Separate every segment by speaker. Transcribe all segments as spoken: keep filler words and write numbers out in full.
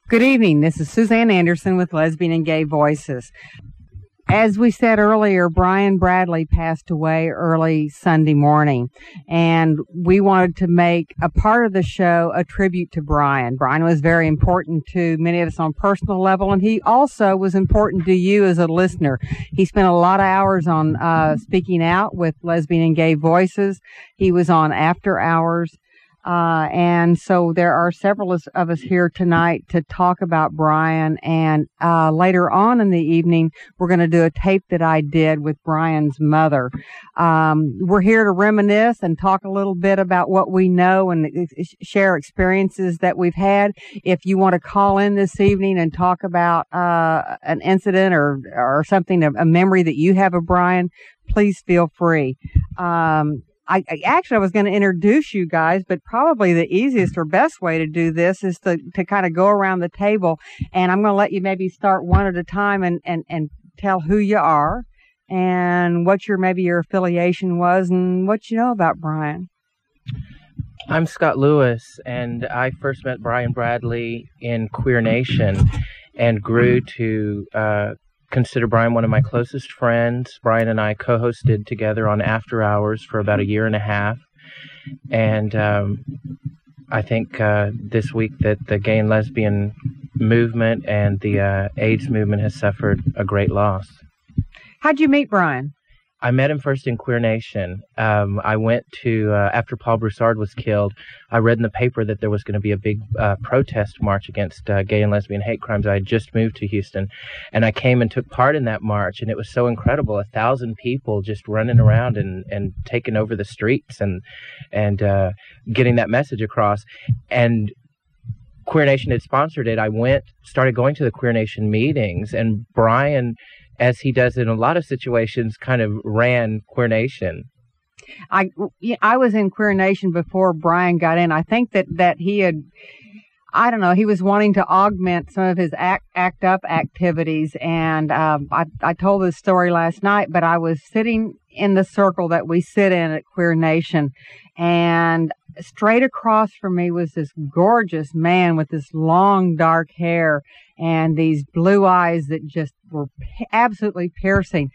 Speaker 1: Good evening. This is Suzanne Anderson with Lesbian and Gay Voices. As we said earlier, Brian Bradley passed away early Sunday morning, and we wanted to make a part of the show a tribute to Brian. Brian was very important to many of us on a personal level, and he also was important to you as a listener. He spent a lot of hours on uh, speaking out with Lesbian and Gay Voices. He was on After Hours. Uh, and so there are several of us here tonight to talk about Brian. And uh, later on in the evening, we're going to do a tape that I did with Brian's mother. Um, we're here to reminisce and talk a little bit about what we know and share experiences that we've had. If you want to call in this evening and talk about uh, an incident or or something, a memory that you have of Brian, please feel free. Um, I, I actually I was going to introduce you guys, but probably the easiest or best way to do this is to, to kind of go around the table, and I'm going to let you maybe start one at a time and, and, and tell who you are and what your maybe your affiliation was and what you know about Brian.
Speaker 2: I'm Scott Lewis, and I first met Brian Bradley in Queer Nation and grew to uh, consider Brian one of my closest friends. Brian and I co-hosted together on After Hours for about a year and a half. And um, I think uh, this week that the gay and lesbian movement and the uh, AIDS movement has suffered a great loss.
Speaker 1: How'd you meet Brian?
Speaker 2: I met him first in Queer Nation. Um, I went to, uh, after Paul Broussard was killed, I read in the paper that there was going to be a big uh, protest march against uh, gay and lesbian hate crimes. I had just moved to Houston, and I came and took part in that march, and it was so incredible. A thousand people just running around and, and taking over the streets and, and uh, getting that message across. And Queer Nation had sponsored it. I went, started going to the Queer Nation meetings, and Brian, as he does in a lot of situations, kind of ran Queer Nation.
Speaker 1: I, I was in Queer Nation before Brian got in. I think that, that he had, I don't know, he was wanting to augment some of his act, act up activities. And um, I, I told this story last night, but I was sitting in the circle that we sit in at Queer Nation, and straight across from me was this gorgeous man with this long dark hair and these blue eyes that just were absolutely piercing.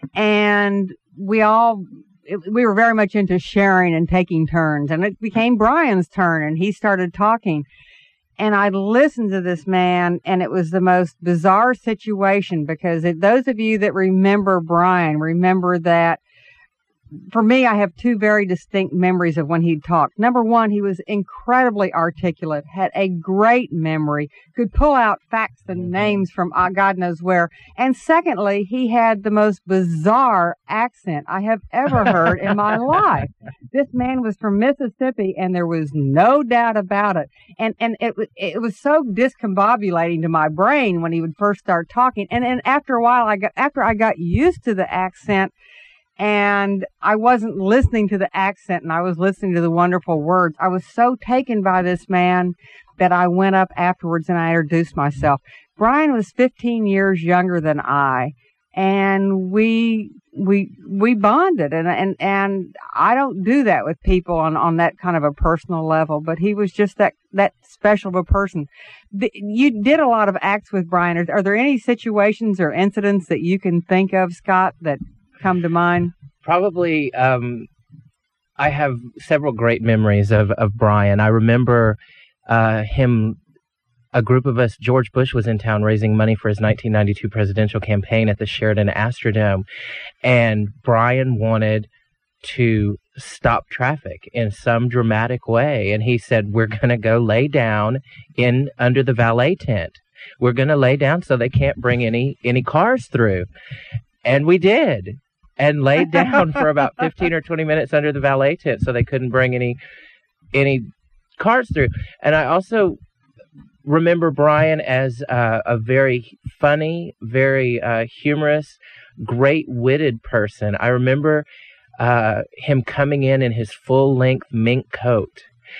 Speaker 1: And we all, it, we were very much into sharing and taking turns. And it became Brian's turn, and he started talking. And I listened to this man, and it was the most bizarre situation, because if those of you that remember Brian remember that, for me, I have two very distinct memories of when he'd talked. Number one, he was incredibly articulate, had a great memory, could pull out facts and names from God knows where. And secondly, he had the most bizarre accent I have ever heard in my life. This man was from Mississippi, and there was no doubt about it. And and it it was so discombobulating to my brain when he would first start talking. And then after a while, I got after I got used to the accent, and I wasn't listening to the accent, and I was listening to the wonderful words, I was so taken by this man that I went up afterwards and I introduced myself. Brian was fifteen years younger than I, and we we we bonded, and and and I don't do that with people on on that kind of a personal level, but he was just that that special of a person. You did a lot of acts with Brian. Are, are there any situations or incidents that you can think of, Scott, that come to mind?
Speaker 2: Probably, um, I have several great memories of, of Brian. I remember uh, him, a group of us, George Bush was in town raising money for his nineteen ninety-two presidential campaign at the Sheraton Astrodome, and Brian wanted to stop traffic in some dramatic way, and he said, we're going to go lay down in under the valet tent. We're going to lay down so they can't bring any any cars through. And we did, and laid down for about fifteen or twenty minutes under the valet tent so they couldn't bring any any cars through. And I also remember Brian as uh, a very funny, very uh, humorous, great-witted person. I remember uh, him coming in in his full-length mink coat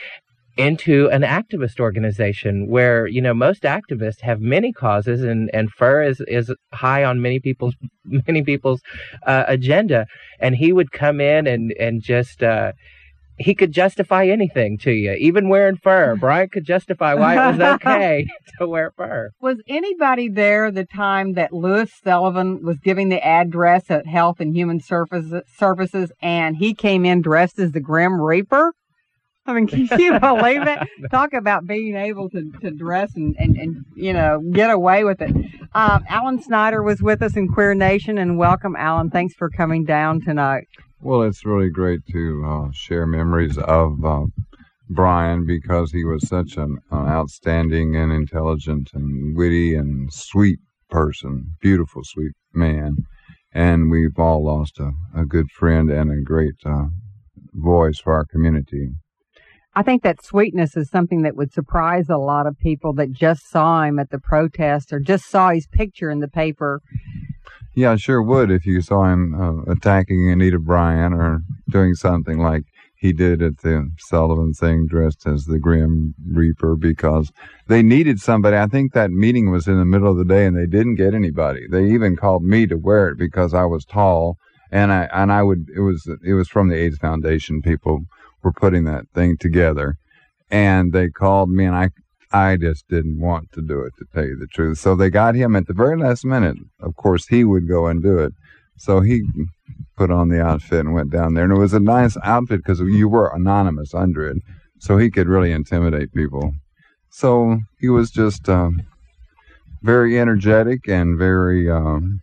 Speaker 2: into an activist organization where, you know, most activists have many causes, and, and fur is, is high on many people's many people's uh, agenda. And he would come in and, and just uh, he could justify anything to you, even wearing fur. Brian could justify why it was okay to wear fur.
Speaker 1: Was anybody there the time that Louis Sullivan was giving the address at Health and Human Services, Services and he came in dressed as the Grim Reaper? I mean, can you believe it? Talk about being able to, to dress and, and, and, you know, get away with it. Um, Alan Snyder was with us in Queer Nation, and welcome, Alan. Thanks for coming down tonight.
Speaker 3: Well, it's really great to uh, share memories of uh, Brian, because he was such an uh, outstanding and intelligent and witty and sweet person, beautiful, sweet man. And we've all lost a, a good friend and a great uh, voice for our community.
Speaker 1: I think that sweetness is something that would surprise a lot of people that just saw him at the protest or just saw his picture in the paper.
Speaker 3: Yeah, I sure would if you saw him uh, attacking Anita Bryant or doing something like he did at the Sullivan thing, dressed as the Grim Reaper, because they needed somebody. I think that meeting was in the middle of the day and they didn't get anybody. They even called me to wear it because I was tall, and I and I would. It was it was from the AIDS Foundation. People were putting that thing together, and they called me, and I I just didn't want to do it, to tell you the truth. So they got him at the very last minute. Of course, he would go and do it. So he put on the outfit and went down there, and it was a nice outfit because you were anonymous under it, so he could really intimidate people. So he was just um, very energetic and very um,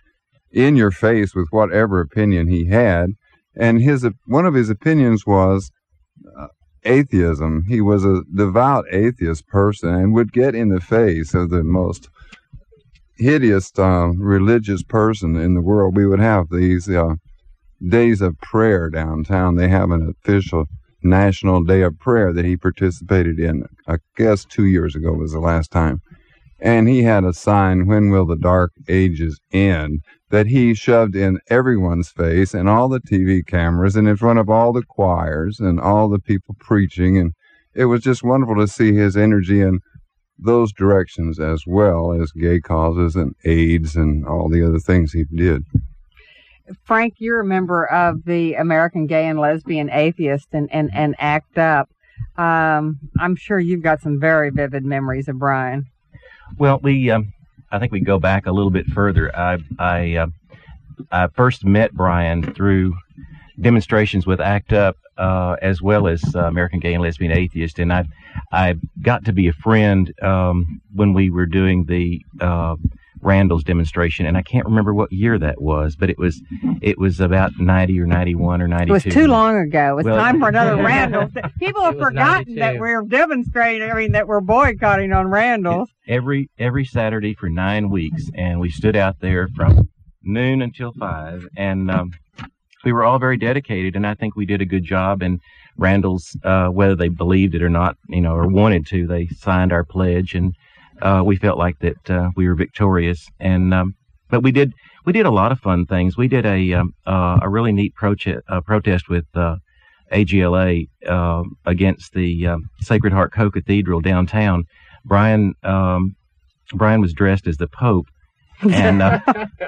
Speaker 3: in your face with whatever opinion he had. And his one of his opinions was uh, atheism. He was a devout atheist person and would get in the face of the most hideous uh, religious person in the world. We would have these uh, days of prayer downtown. They have an official national day of prayer that he participated in. I guess two years ago was the last time. And he had a sign, "When will the dark ages end?" that he shoved in everyone's face and all the T V cameras and in front of all the choirs and all the people preaching. And it was just wonderful to see his energy in those directions, as well as gay causes and AIDS and all the other things he did.
Speaker 1: Frank, you're a member of the American Gay and Lesbian Atheist and, and, and ACT UP. Um, I'm sure you've got some very vivid memories of Brian.
Speaker 4: Well, we, um, I think we go back a little bit further. I, I, uh, I first met Brian through demonstrations with ACT UP, uh, as well as uh, American Gay and Lesbian Atheist, and I, I got to be a friend um, when we were doing the uh, Randall's demonstration, and I can't remember what year that was, but it was, it was about ninety or ninety-one or ninety-two.
Speaker 1: It was too long ago. It was
Speaker 4: well,
Speaker 1: time for another Randall's. People have forgotten
Speaker 2: ninety-two.
Speaker 1: that we're demonstrating, I mean, that we're boycotting on Randall's.
Speaker 4: Every every Saturday for nine weeks, and we stood out there from noon until five, and um, we were all very dedicated, and I think we did a good job. And Randall's, uh, whether they believed it or not, you know, or wanted to, they signed our pledge, and uh, we felt like that uh, we were victorious. And um, but we did we did a lot of fun things. We did a um, uh, a really neat proche- uh, protest with uh, A G L A uh, against the uh, Sacred Heart Co-Cathedral downtown. Brian um, Brian was dressed as the Pope, and uh,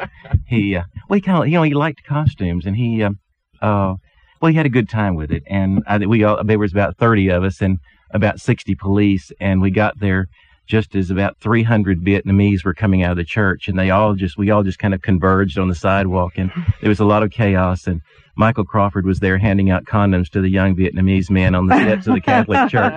Speaker 4: he uh, well he kind of you know he liked costumes, and he uh, uh, well he had a good time with it. And I, we all, there was about thirty of us and about sixty police, and we got there just as about three hundred Vietnamese were coming out of the church, and they all just we all just kind of converged on the sidewalk, and there was a lot of chaos. And Michael Crawford was there handing out condoms to the young Vietnamese men on the steps of the Catholic Church.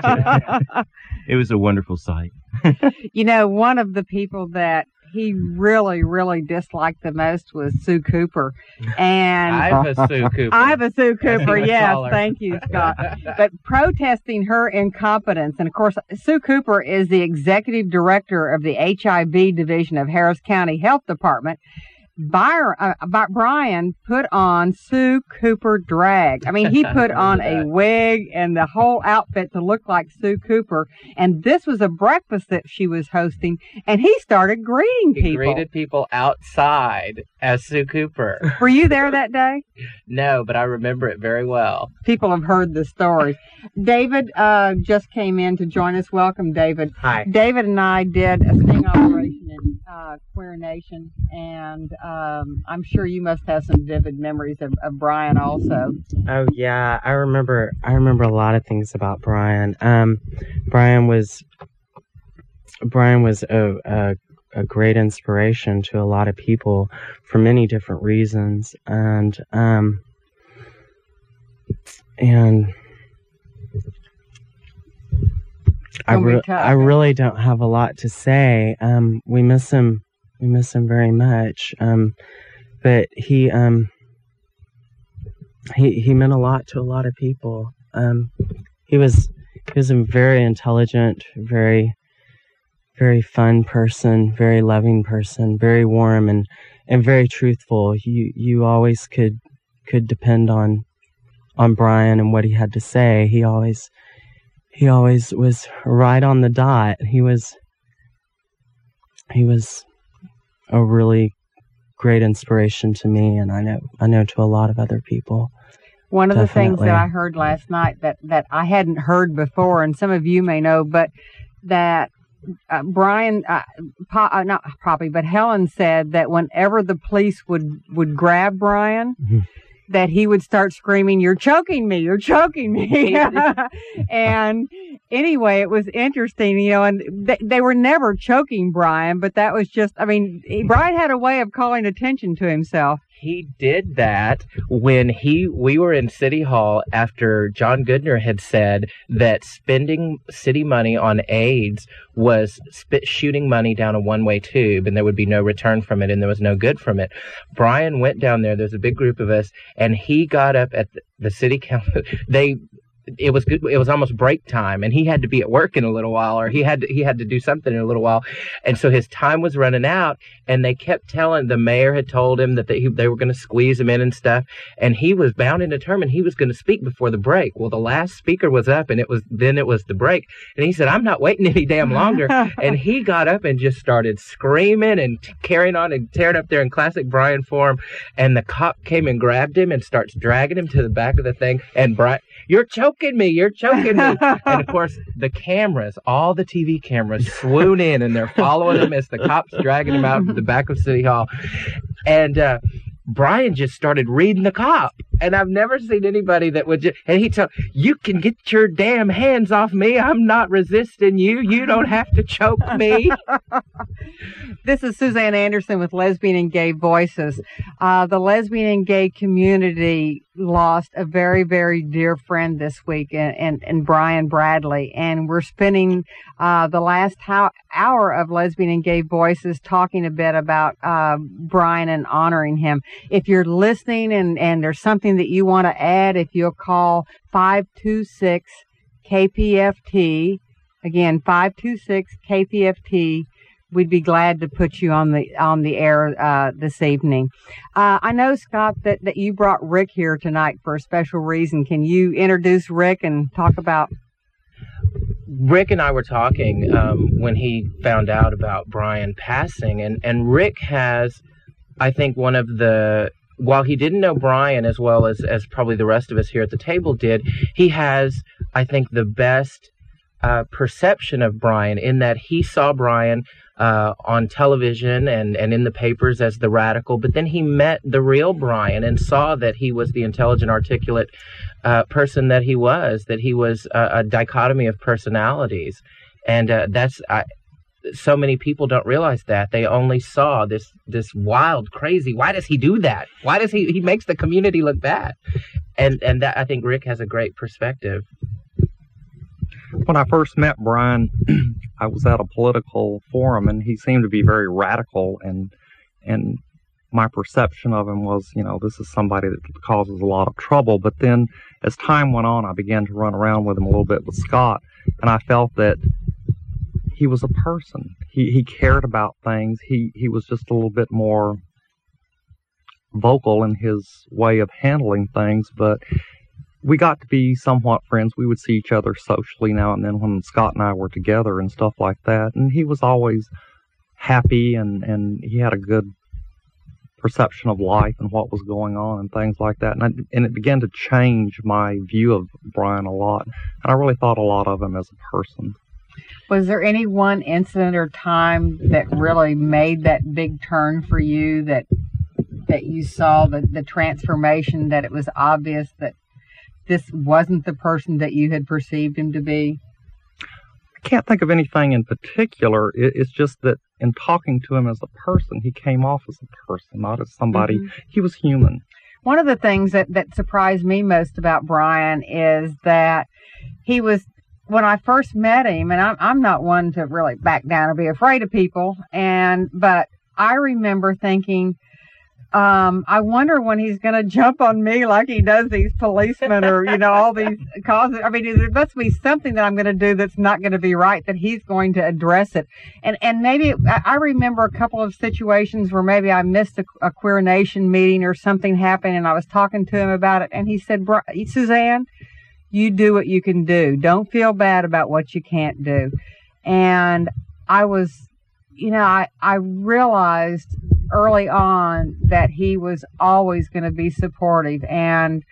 Speaker 4: It was a wonderful sight.
Speaker 1: You know, one of the people that he really, really disliked the most was Sue Cooper. And
Speaker 2: Iva Sue Cooper.
Speaker 1: Iva Sue Cooper, yes.
Speaker 2: Taller.
Speaker 1: Thank you, Scott. But protesting her incompetence, and of course, Sue Cooper is the executive director of the H I V division of Harris County Health Department. Byron, uh, Brian put on Sue Cooper drag. I mean, he put on a wig and the whole outfit to look like Sue Cooper. And this was a breakfast that she was hosting, and he started greeting
Speaker 2: He
Speaker 1: people.
Speaker 2: greeted people outside as Sue Cooper.
Speaker 1: Were you there that day?
Speaker 2: No, but I remember it very well.
Speaker 1: People have heard the stories. David uh, just came in to join us. Welcome, David.
Speaker 2: Hi.
Speaker 1: David and I did a sting operation in uh, uh, Queer Nation, and um, I'm sure you must have some vivid memories of, of Brian also.
Speaker 5: Oh yeah, I remember. I remember a lot of things about Brian. Um, Brian was Brian was a, a a great inspiration to a lot of people for many different reasons, and um, and. I, re- I really don't have a lot to say. Um, we miss him. We miss him very much. Um, but he, um, he, he meant a lot to a lot of people. Um, he was, he was a very intelligent, very, very fun person, very loving person, very warm and, and very truthful. You, you always could, could depend on, on Brian and what he had to say. He always, He always was right on the dot. He was he was a really great inspiration to me, and I know I know to a lot of other people.
Speaker 1: One of
Speaker 5: Definitely.
Speaker 1: the things that I heard last night that, that I hadn't heard before, and some of you may know, but that uh, Brian, uh, po- uh, not Poppy, but Helen said that whenever the police would, would grab Brian, mm-hmm. that he would start screaming, "You're choking me, you're choking me." And anyway, it was interesting, you know, and they, they were never choking Brian, but that was just, I mean, he, Brian had a way of calling attention to himself.
Speaker 2: He did that when he we were in City Hall after John Goodner had said that spending city money on AIDS was spit shooting money down a one-way tube and there would be no return from it and there was no good from it. Brian went down there, there's a big group of us, and he got up at the city council. They It was good. It was almost break time, and he had to be at work in a little while, or he had to, he had to do something in a little while, and so his time was running out. And they kept telling the mayor had told him that they they were going to squeeze him in and stuff, and he was bound and determined he was going to speak before the break. Well, the last speaker was up, and it was then it was the break, and he said, "I'm not waiting any damn longer," and he got up and just started screaming and t- carrying on and tearing up there in classic Brian form, and the cop came and grabbed him and starts dragging him to the back of the thing, and Brian, "You're choking me, you're choking me." And of course, the cameras, all the T V cameras swoon in and they're following him as the cops dragging him out to the back of City Hall. And uh, Brian just started reading the cop. And I've never seen anybody that would just, and he told, "You can get your damn hands off me. I'm not resisting you. You don't have to choke me."
Speaker 1: This is Suzanne Anderson with Lesbian and Gay Voices. Uh, the lesbian and gay community lost a very, very dear friend this week in, in, in Brian Bradley. And we're spending uh, the last ho- hour of Lesbian and Gay Voices talking a bit about uh, Brian and honoring him. If you're listening and, and there's something that you want to add, if you'll call five two six K P F T, again, five two six K P F T, we'd be glad to put you on the on the air uh, this evening. Uh, I know, Scott, that, that you brought Rick here tonight for a special reason. Can you introduce Rick and talk about...
Speaker 2: Rick and I were talking um, when he found out about Brian passing, and, and Rick has, I think, one of the... While he didn't know Brian as well as, as probably the rest of us here at the table did, he has, I think, the best uh, perception of Brian in that he saw Brian uh, on television and, and in the papers as the radical, but then he met the real Brian and saw that he was the intelligent, articulate uh, person that he was, that he was a, a dichotomy of personalities. And uh, that's... I, so many people don't realize that. They only saw this this wild, crazy, why does he do that? Why does he he makes the community look bad? And and that, I think Rick has a great perspective.
Speaker 6: When I first met Brian, I was at a political forum and he seemed to be very radical, and and my perception of him was, you know, this is somebody that causes a lot of trouble. But then as time went on, I began to run around with him a little bit with Scott, and I felt that he was a person. He he cared about things. He he was just a little bit more vocal in his way of handling things, but we got to be somewhat friends. We would see each other socially now and then when Scott and I were together and stuff like that. And he was always happy, and, and he had a good perception of life and what was going on and things like that. And, I, and it began to change my view of Brian a lot. And I really thought a lot of him as a person.
Speaker 1: Was there any one incident or time that really made that big turn for you, that that you saw the, the transformation, that it was obvious that this wasn't the person that you had perceived him to be?
Speaker 6: I can't think of anything in particular. It, it's just that in talking to him as a person, he came off as a person, not as somebody. Mm-hmm. He was human.
Speaker 1: One of the things that, that surprised me most about Brian is that he was, when I first met him, and I'm, I'm not one to really back down or be afraid of people, and but I remember thinking, Um, I wonder when he's going to jump on me like he does these policemen or, you know, all these causes. I mean, there must be something that I'm going to do that's not going to be right, that he's going to address it. And, and maybe I remember a couple of situations where maybe I missed a, a Queer Nation meeting or something happened, and I was talking to him about it. And he said, Suzanne, you do what you can do. Don't feel bad about what you can't do. And I was, you know, I, I realized early on that he was always going to be supportive, and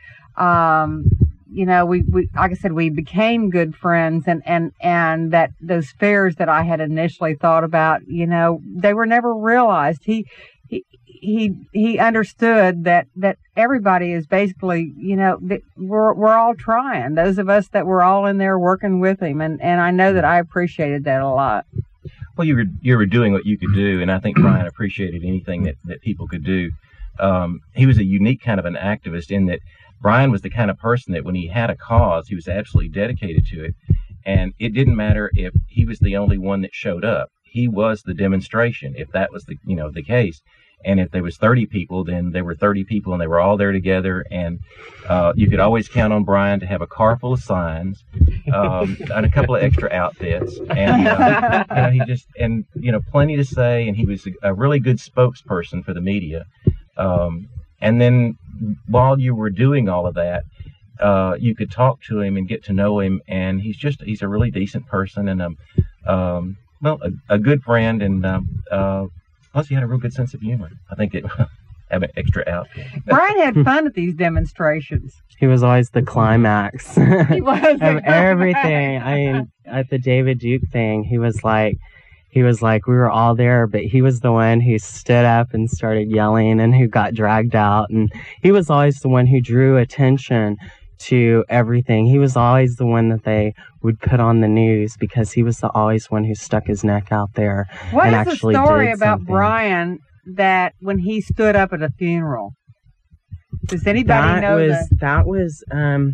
Speaker 1: um you know we, we like I said, we became good friends, and and and that those fears that I had initially thought about, you know, they were never realized. He he he he understood that that everybody is basically, you know, that we're we're all trying, those of us that were all in there working with him, and and I know that I appreciated that a lot.
Speaker 4: Well, you were you were doing what you could do, and I think Brian appreciated anything that, that people could do. Um, he was a unique kind of an activist in that Brian was the kind of person that when he had a cause, he was absolutely dedicated to it, and it didn't matter if he was the only one that showed up. He was the demonstration, if that was the you know the case. And if there was thirty people, then there were thirty people, and they were all there together. And uh, you could always count on Brian to have a car full of signs um, and a couple of extra outfits. And uh, you know, he just and you know plenty to say. And he was a, a really good spokesperson for the media. Um, and then while you were doing all of that, uh, you could talk to him and get to know him. And he's just he's a really decent person, and um, um well, a, a good friend, and um, uh. Plus, he had a real good sense of humor. I think it have an extra outfit.
Speaker 1: Brian had fun at these demonstrations.
Speaker 5: He was always the climax.
Speaker 1: He was
Speaker 5: of everything. I mean, at the David Duke thing, he was like, he was like, we were all there, but he was the one who stood up and started yelling, and who got dragged out. And he was always the one who drew attention to everything. He was always the one that they would put on the news, because he was the always one who stuck his neck out there.
Speaker 1: What
Speaker 5: and
Speaker 1: is
Speaker 5: actually
Speaker 1: the story
Speaker 5: did
Speaker 1: about
Speaker 5: something.
Speaker 1: Brian that when he stood up at a funeral? Does anybody
Speaker 5: that
Speaker 1: know
Speaker 5: was
Speaker 1: the...
Speaker 5: that was um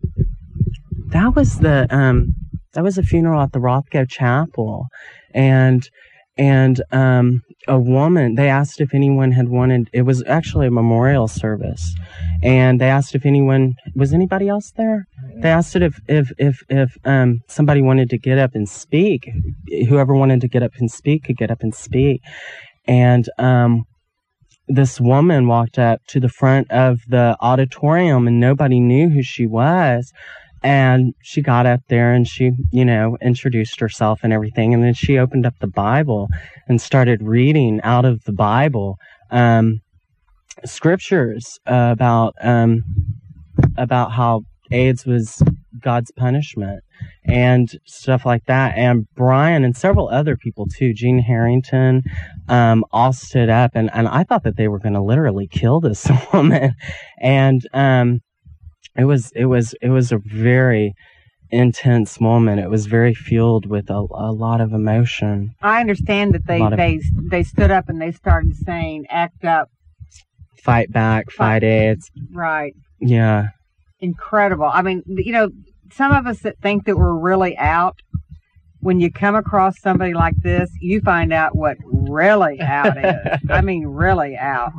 Speaker 5: that was the um that was a funeral at the Rothko Chapel, and and um a woman, they asked if anyone had wanted, it was actually a memorial service, and they asked if anyone, was anybody else there? They asked it if, if, if, if um, somebody wanted to get up and speak. Whoever wanted to get up and speak could get up and speak. And um, this woman walked up to the front of the auditorium, and nobody knew who she was. And she got up there and she, you know, introduced herself and everything. And then she opened up the Bible and started reading out of the Bible um, scriptures uh, about um, about how AIDS was God's punishment and stuff like that. And Brian and several other people too, Gene Harrington, um, all stood up. And, and I thought that they were going to literally kill this woman. And um It was it was it was a very intense moment. It was very fueled with a, a lot of emotion.
Speaker 1: I understand that they
Speaker 5: of,
Speaker 1: they they stood up and they started saying, "Act up,
Speaker 5: fight back, fight, fight AIDS."
Speaker 1: Right.
Speaker 5: Yeah.
Speaker 1: Incredible. I mean, you know, some of us that think that we're really out, when you come across somebody like this, you find out what really out is. I mean, really out.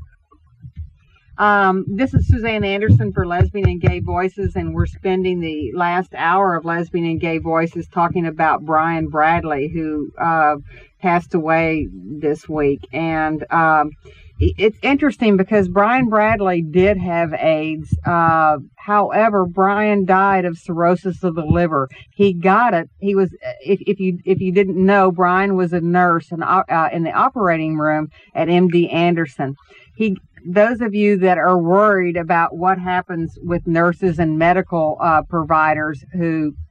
Speaker 1: Um, this is Suzanne Anderson for Lesbian and Gay Voices, and we're spending the last hour of Lesbian and Gay Voices talking about Brian Bradley, who uh, passed away this week. And um, it's interesting because Brian Bradley did have AIDS. Uh, however, Brian died of cirrhosis of the liver. He got it. He was, if, if you if you didn't know, Brian was a nurse in, uh, in the operating room at M D Anderson. He Those of you that are worried about what happens with nurses and medical uh, providers who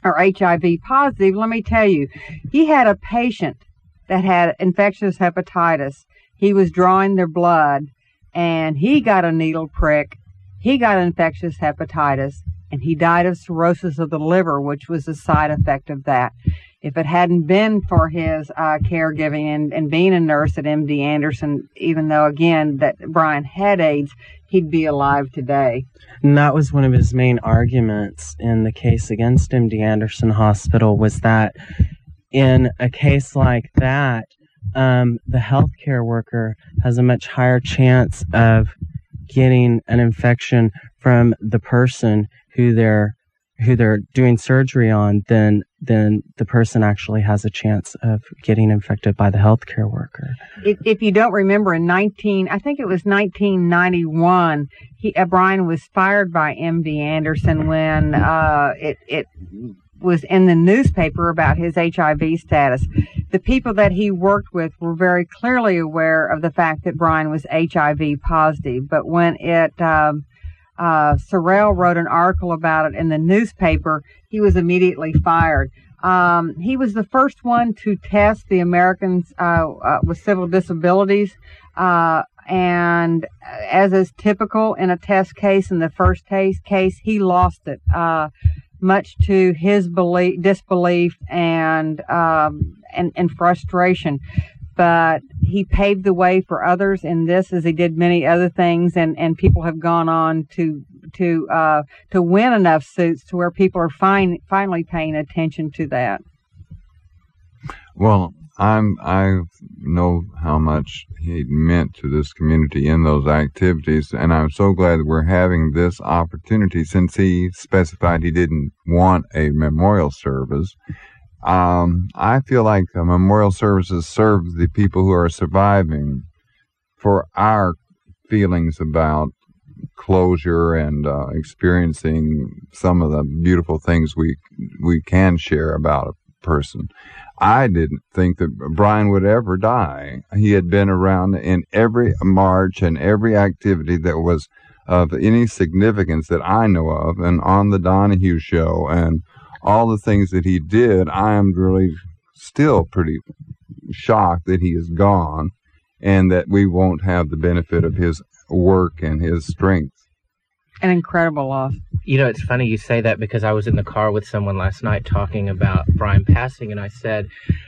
Speaker 1: or H I V positive, let me tell you, he had a patient that had infectious hepatitis. He was drawing their blood, and he got a needle prick. He got infectious hepatitis, and he died of cirrhosis of the liver, which was a side effect of that. If it hadn't been for his uh, caregiving and, and being a nurse at M D Anderson, even though, again, that Brian had AIDS, he'd be alive today.
Speaker 5: And that was one of his main arguments in the case against M D Anderson Hospital, was that in a case like that, um, the healthcare worker has a much higher chance of getting an infection from the person who they're who they're doing surgery on than than the person actually has a chance of getting infected by the healthcare worker.
Speaker 1: If, if you don't remember, in nineteen, I think it was nineteen ninety-one, he, uh, Brian was fired by M D Anderson when uh, it it was in the newspaper about his H I V status. The people that he worked with were very clearly aware of the fact that Brian was H I V positive, but when it um, Uh, Sorrell wrote an article about it in the newspaper, he was immediately fired. Um, he was the first one to test the Americans uh, uh, with civil disabilities, uh, and as is typical in a test case, in the first case, case he lost it, uh, much to his belief, disbelief and, um, and and frustration. But he paved the way for others in this, as he did many other things, and, and people have gone on to to uh, to win enough suits to where people are fine, finally paying attention to that.
Speaker 3: Well, I'm I know how much he meant to this community in those activities, and I'm so glad that we're having this opportunity, since he specified he didn't want a memorial service. Um, I feel like uh, memorial services serve the people who are surviving for our feelings about closure and uh, experiencing some of the beautiful things we we can share about a person. I didn't think that Brian would ever die. He had been around in every march and every activity that was of any significance that I know of, and on the Donahue Show and all the things that he did. I am really still pretty shocked that he is gone and that we won't have the benefit of his work and his strength.
Speaker 1: An incredible loss.
Speaker 2: You know, it's funny you say that, because I was in the car with someone last night talking about Brian passing, and I said,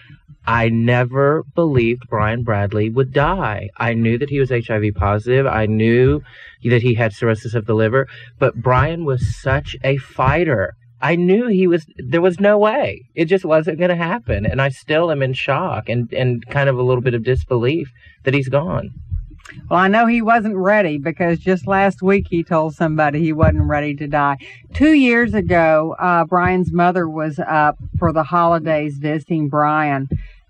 Speaker 2: I never believed Brian Bradley would die. I knew that he was H I V positive. I knew that he had cirrhosis of the liver, but Brian was such a fighter. I knew he was, there was no way. It just wasn't going to happen. And I still am in shock and, and kind of a little bit of disbelief that he's gone.
Speaker 1: Well, I know he wasn't ready, because just last week he told somebody he wasn't ready to die. Two years ago, uh, Brian's mother was up for the holidays visiting Brian,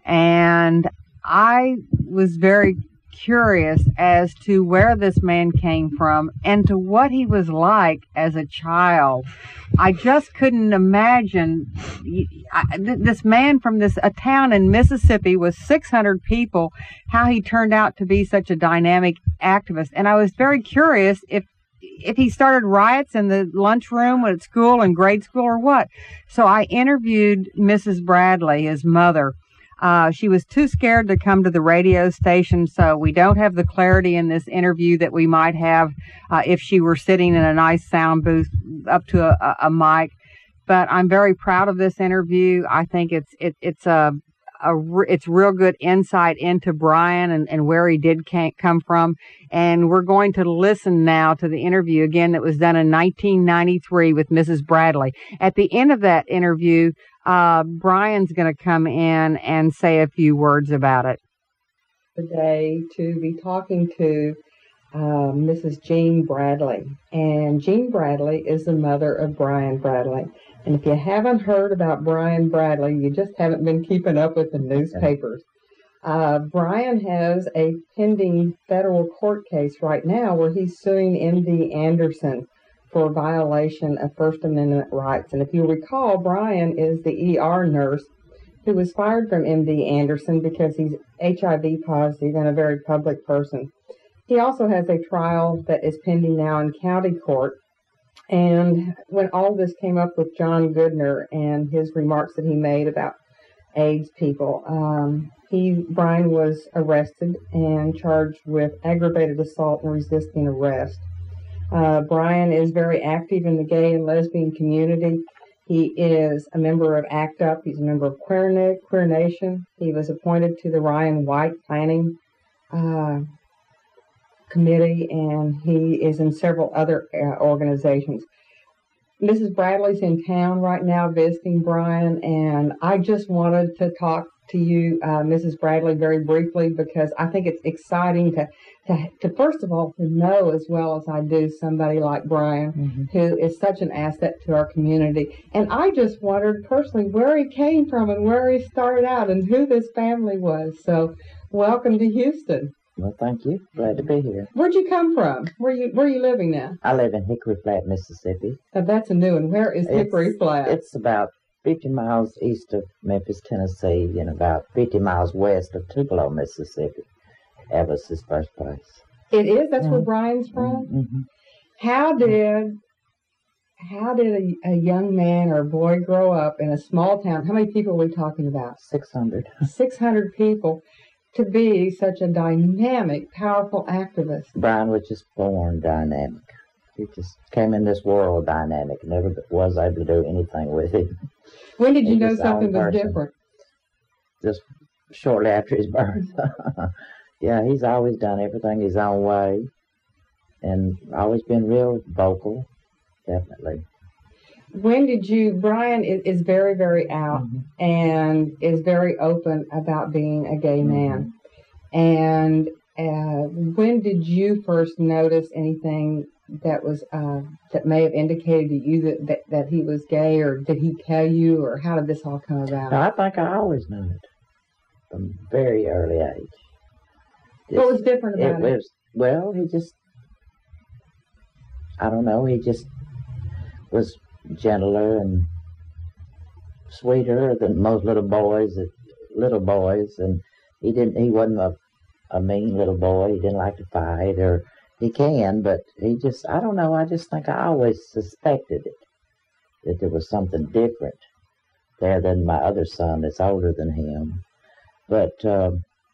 Speaker 1: and I was very curious as to where this man came from and to what he was like as a child. I just couldn't imagine I, this man from this a town in Mississippi with six hundred people, how he turned out to be such a dynamic activist. And I was very curious if if he started riots in the lunchroom at school and grade school or what. So I interviewed Missus Bradley, his mother. Uh, she was too scared to come to the radio station, so we don't have the clarity in this interview that we might have uh, if she were sitting in a nice sound booth up to a, a mic. But I'm very proud of this interview. I think it's it, it's a, a it's real good insight into Brian and, and where he did come from. And we're going to listen now to the interview again that was done in nineteen ninety-three with Missus Bradley. At the end of that interview, Uh, Brian's going to come in and say a few words about it. Today to be talking to uh, Missus Jean Bradley. And Jean Bradley is the mother of Brian Bradley. And if you haven't heard about Brian Bradley, you just haven't been keeping up with the newspapers. Uh, Brian has a pending federal court case right now where he's suing M D Anderson for violation of First Amendment rights. And if you recall, Brian is the E R nurse who was fired from M D Anderson because he's H I V positive and a very public person. He also has a trial that is pending now in county court And when all this came up with John Goodner and his remarks that he made about AIDS people, um, he Brian was arrested and charged with aggravated assault and resisting arrest. Uh, Brian is very active in the gay and lesbian community. He is a member of ACT UP. He's a member of Queer, Na- Queer Nation. He was appointed to the Ryan White Planning uh, Committee, and he is in several other uh, organizations. Missus Bradley's in town right now visiting Brian, and I just wanted to talk to you, uh, Missus Bradley, very briefly, because I think it's exciting to, to, to first of all, to know as well as I do somebody like Brian, mm-hmm. who is such an asset to our community. And I just wondered personally where he came from and where he started out and who this family was. So welcome to Houston.
Speaker 7: Well, thank you. Glad to be here.
Speaker 1: Where'd you come from? Where you Where are you living now?
Speaker 7: I live in Hickory Flat, Mississippi.
Speaker 1: Uh, that's a new one. Where is
Speaker 7: it's,
Speaker 1: Hickory Flat?
Speaker 7: It's about fifty miles east of Memphis, Tennessee, and about fifty miles west of Tupelo, Mississippi. That was his birthplace.
Speaker 1: It is? That's
Speaker 7: mm-hmm.
Speaker 1: where Brian's from?
Speaker 7: Mm-hmm.
Speaker 1: How did how did a, a young man or a boy grow up in a small town? How many people are we talking about?
Speaker 7: six hundred.
Speaker 1: six hundred people. To be such a dynamic, powerful activist.
Speaker 7: Brian was just born dynamic. He just came in this world dynamic. Never was able to do anything with it.
Speaker 1: When did you know something was different?
Speaker 7: Just shortly after his birth. Yeah, he's always done everything his own way. And always been real vocal, definitely.
Speaker 1: When did you, Brian is, is very, very out
Speaker 7: mm-hmm.
Speaker 1: and is very open about being a gay man. Mm-hmm. And uh, when did you first notice anything that was, uh, that may have indicated to you that, that, that he was gay, or did he tell you, or how did this all come about?
Speaker 7: No, I think I always knew it from a very early age. Just,
Speaker 1: what was different about it?
Speaker 7: It was, well, he just, I don't know, he just was gentler and sweeter than most little boys, little boys, and he didn't. He wasn't a, a mean little boy. He didn't like to fight, or he can, but he just. I don't know. I just think I always suspected it, that there was something different there than my other son that's older than him. But uh,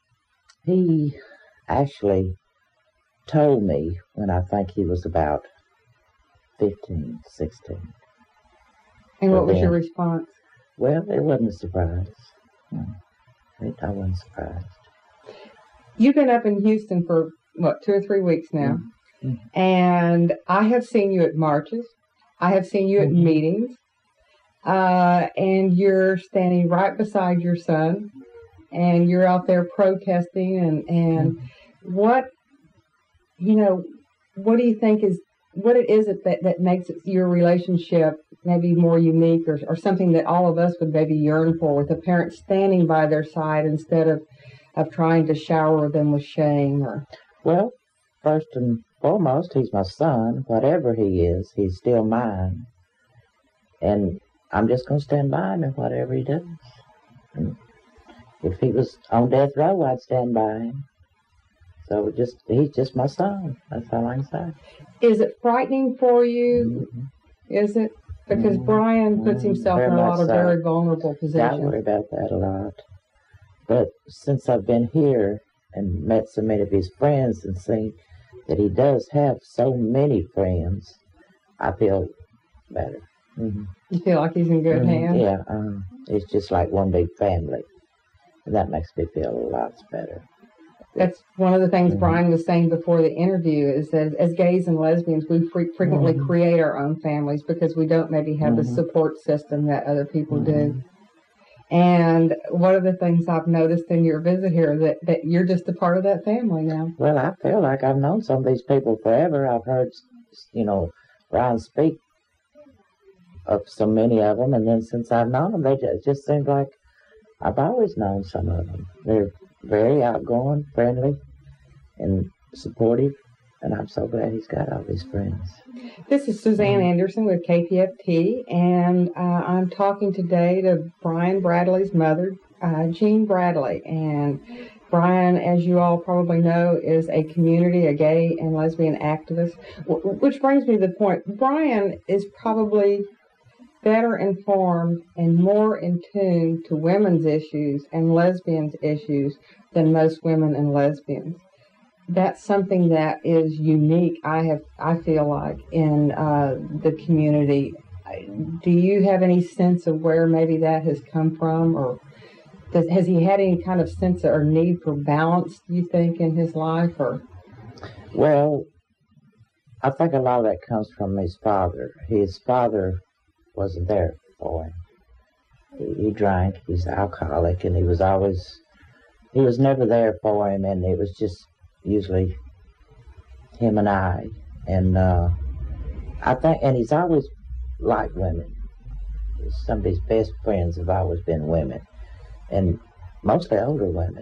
Speaker 7: he actually told me when I think he was about fifteen, sixteen.
Speaker 1: And what was your response?
Speaker 7: Well, it wasn't a surprise. No, I wasn't surprised.
Speaker 1: You've been up in Houston for, what, two or three weeks now. Mm-hmm. And I have seen you at marches. I have seen you at mm-hmm. meetings. Uh, and you're standing right beside your son. And you're out there protesting. And, and mm-hmm. what, you know, what do you think is, what it is it that, that makes it, your relationship maybe more unique, or, or something that all of us would maybe yearn for, with a parent standing by their side instead of, of trying to shower them with shame? Or
Speaker 7: Well, first and foremost, he's my son. Whatever he is, he's still mine. And I'm just going to stand by him in whatever he does. And if he was on death row, I'd stand by him. So just he's just my son. That's all I can say.
Speaker 1: Is it frightening for you? Mm-hmm. Is it? Because mm-hmm. Brian puts himself
Speaker 7: very
Speaker 1: in a lot of
Speaker 7: so.
Speaker 1: very vulnerable positions.
Speaker 7: I worry about that a lot. But since I've been here and met so many of his friends and seen that he does have so many friends, I feel better. Mm-hmm.
Speaker 1: You feel like he's in good mm-hmm. hands?
Speaker 7: Yeah. Um, it's just like one big family. And that makes me feel a lot better.
Speaker 1: That's one of the things
Speaker 7: mm-hmm.
Speaker 1: Brian was saying before the interview, is that as gays and lesbians, we fre- frequently mm-hmm. create our own families because we don't maybe have mm-hmm. the support system that other people mm-hmm. do. And one of the things I've noticed in your visit here, that, that you're just a part of that family now.
Speaker 7: Well, I feel like I've known some of these people forever. I've heard, you know, Brian speak of so many of them, and then since I've known them, they just, it just seems like I've always known some of them. They're very outgoing, friendly, and supportive, and I'm so glad he's got all these friends.
Speaker 1: This is Suzanne Anderson with K P F T, and uh, I'm talking today to Brian Bradley's mother, uh, Jean Bradley, and Brian, as you all probably know, is a community, a gay and lesbian activist. W- which brings me to the point. Brian is probably better informed and more in tune to women's issues and lesbians' issues than most women and lesbians. That's something that is unique, I have, I feel like, in uh, the community. Do you have any sense of where maybe that has come from, or does, has he had any kind of sense or need for balance, do you think, in his life? Or
Speaker 7: Well, I think a lot of that comes from his father. His father wasn't there for him. He, he drank, he's alcoholic, and he was always, he was never there for him, and it was just usually him and I. And uh, I think, and he's always liked women. Some of his best friends have always been women, and mostly older women.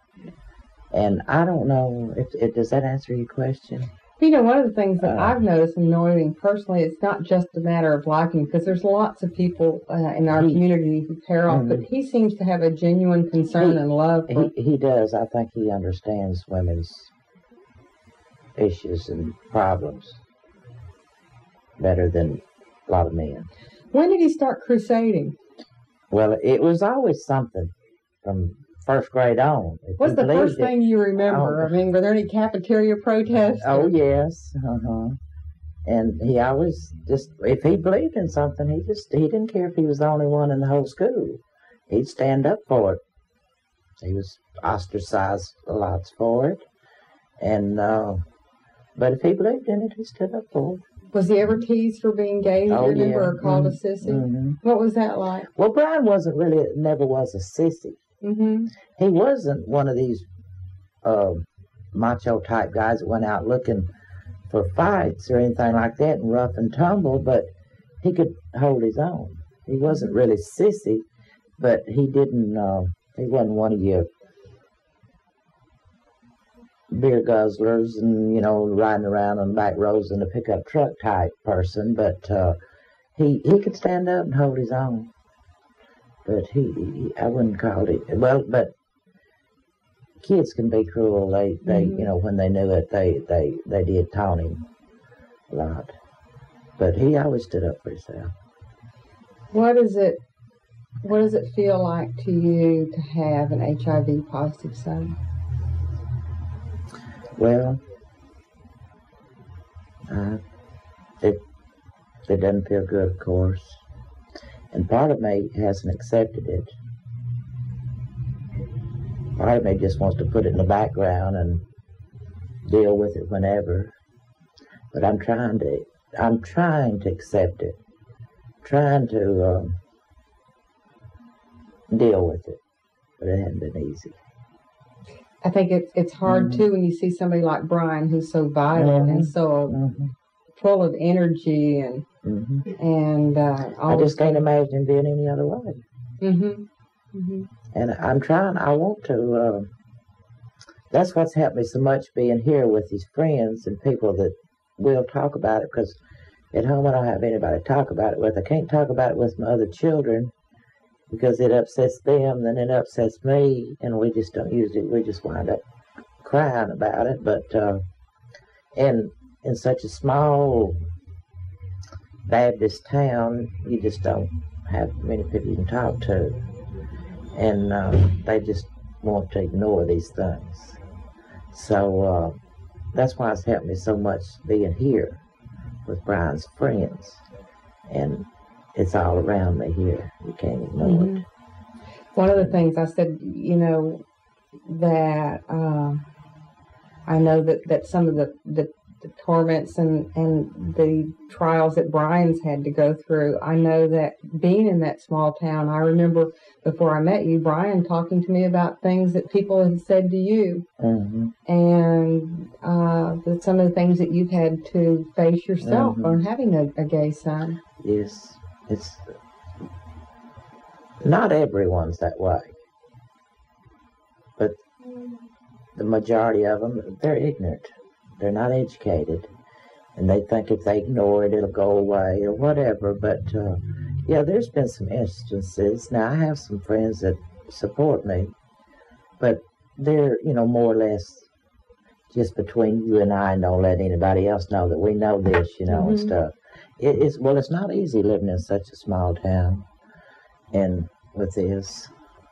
Speaker 7: And I don't know if, if does that answer your question?
Speaker 1: You know, one of the things that
Speaker 7: Uh,
Speaker 1: I've noticed and knowing him personally, it's not just a matter of liking, because there's lots of people uh, in our
Speaker 7: He-
Speaker 1: community who pair off,
Speaker 7: Mhm.
Speaker 1: but he seems to have a genuine concern
Speaker 7: He-
Speaker 1: and love for
Speaker 7: He he does. I think he understands women's issues and problems better than a lot of men.
Speaker 1: When did he start crusading?
Speaker 7: Well, it was always something from first grade on. If
Speaker 1: What's
Speaker 7: he
Speaker 1: the first
Speaker 7: believed it-
Speaker 1: thing you remember?
Speaker 7: Oh.
Speaker 1: I mean, were there any cafeteria protests?
Speaker 7: Oh
Speaker 1: or-
Speaker 7: yes, uh-huh. And he always just, if he believed in something, he just he didn't care if he was the only one in the whole school. He'd stand up for it. He was ostracized lots for it, and uh, but if he believed in it, he stood up for it.
Speaker 1: Was he ever teased for being gay? Do you
Speaker 7: Oh,
Speaker 1: remember,
Speaker 7: yeah.
Speaker 1: or called
Speaker 7: Mhm.
Speaker 1: a sissy?
Speaker 7: hmm
Speaker 1: What was that like?
Speaker 7: Well, Brian wasn't really, never was a sissy.
Speaker 1: Mm-hmm.
Speaker 7: He wasn't one of these uh, macho type guys that went out looking for fights or anything like that and rough and tumble, but he could hold his own. He wasn't really sissy, but he didn't, uh, he wasn't one of your beer guzzlers and, you know, riding around on the back roads in a pickup truck type person, but uh, he, he could stand up and hold his own. But he, he I wouldn't call it, well, but kids can be cruel. They, they,
Speaker 1: Mhm.
Speaker 7: you know, when they knew it, they, they, they did taunt him a lot. But he always stood up for himself.
Speaker 1: What is it? What does it feel like to you to have an H I V positive son?
Speaker 7: Well, uh, it, it doesn't feel good, of course. And part of me hasn't accepted it. Part of me just wants to put it in the background and deal with it whenever. But I'm trying to, I'm trying to accept it. Trying to um, deal with it. But it hasn't been easy.
Speaker 1: I think it's it's hard
Speaker 7: Mhm.
Speaker 1: too when you see somebody like Brian who's so violent and
Speaker 7: Mhm.
Speaker 1: so
Speaker 7: Mm-hmm.
Speaker 1: full of energy and
Speaker 7: Mm-hmm.
Speaker 1: and uh,
Speaker 7: I just can't imagine being any other way.
Speaker 1: Mm-hmm. Mm-hmm.
Speaker 7: And I'm trying, I want to, uh, that's what's helped me so much, being here with these friends and people that will talk about it, because at home I don't have anybody to talk about it with. I can't talk about it with my other children because it upsets them, then it upsets me, and we just don't usually, we just wind up crying about it. But uh, in, in such a small Baptist town, you just don't have many people you can talk to. And uh, they just want to ignore these things. So uh, that's why it's helped me so much being here with Brian's friends. And it's all around me here. You can't ignore
Speaker 1: Mhm.
Speaker 7: it.
Speaker 1: One of the things I said, you know, that uh, I know that, that some of the, the, the torments and, and the trials that Brian's had to go through, I know that being in that small town, I remember before I met you, Brian talking to me about things that people had said to you,
Speaker 7: Mm-hmm.
Speaker 1: and uh, that some of the things that you've had to face yourself
Speaker 7: Mhm.
Speaker 1: on having a, a gay son.
Speaker 7: Yes, it's not everyone's that way, but the majority of them, they're ignorant. They're not educated, and they think if they ignore it, it'll go away or whatever. But uh, yeah, there's been some instances. Now I have some friends that support me, but they're, you know, more or less just between you and I, and don't let anybody else know that we know this, you know, mm-hmm. and stuff. It, it's well, it's not easy living in such a small town, and with this,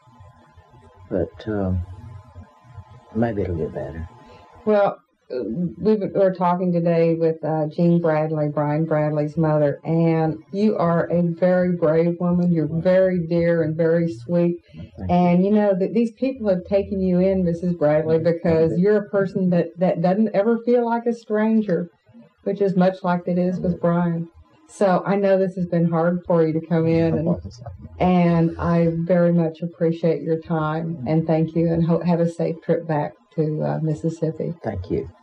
Speaker 7: but um, maybe it'll get better.
Speaker 1: Well, we were talking today with uh, Jean Bradley, Brian Bradley's mother, and you are a very brave woman. You're very dear and very sweet. And, you know, that these people have taken you in, Missus Bradley, because you're a person that, that doesn't ever feel like a stranger, which is much like it is with Brian. So I know this has been hard for you to come in, and, and I very much appreciate your time, and thank you, and ho- have a safe trip back to uh, Mississippi.
Speaker 7: Thank you.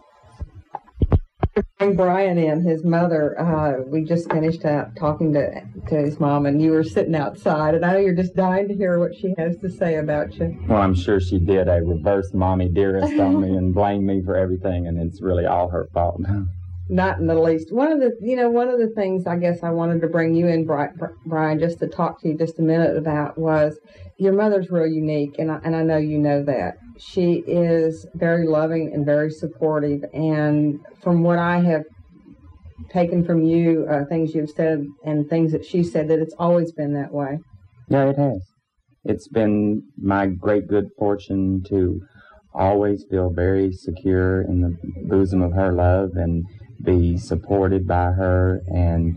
Speaker 1: Bring Brian in, his mother. Uh, we just finished out talking to to his mom, and you were sitting outside, and I know you're just dying to hear what she has to say about you.
Speaker 8: Well, I'm sure she did a reverse mommy dearest on me and blamed me for everything, and it's really all her fault.
Speaker 1: Not in the least. One of the, you know, one of the things I guess I wanted to bring you in, Brian, just to talk to you just a minute about was your mother's real unique, and I, and I know you know that. She is very loving and very supportive, and from what I have taken from you, uh, things you've said and things that she said, that it's always been that way.
Speaker 8: Yeah, it has. It's been my great good fortune to always feel very secure in the bosom of her love and be supported by her, and